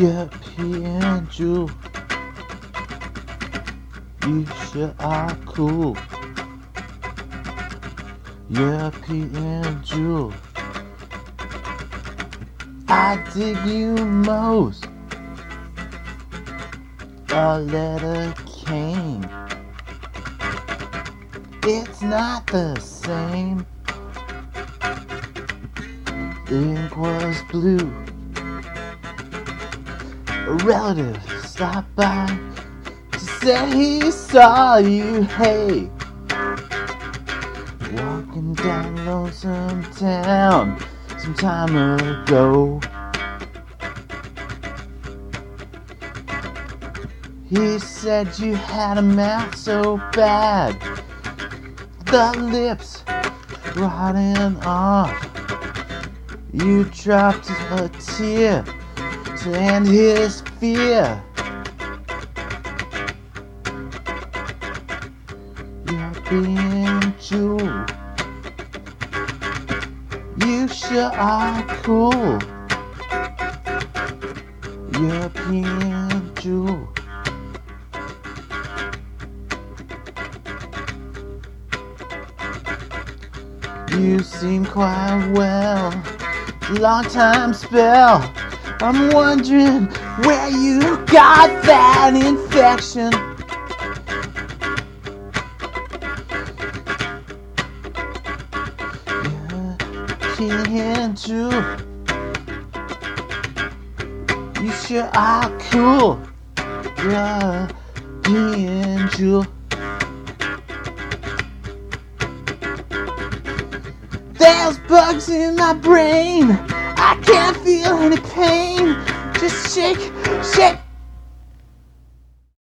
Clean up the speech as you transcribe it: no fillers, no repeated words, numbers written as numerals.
European Jew. You sure are cool. European Jew. I dig you most. A letter came. It's not the same. The ink was blue. A relative stopped by to say he saw you. Hey, walking down Lonesome Town some time ago. He said you had a mouth so bad, the lips rotting off. You dropped a tear to end his fear. European Jew. You sure are cool. European Jew. You seem quite well. Long time spell. I'm wondering where you got that infection. European Jew. You sure are cool. European Jew. There's bugs in my brain. I can't feel any pain. Just shake, shake.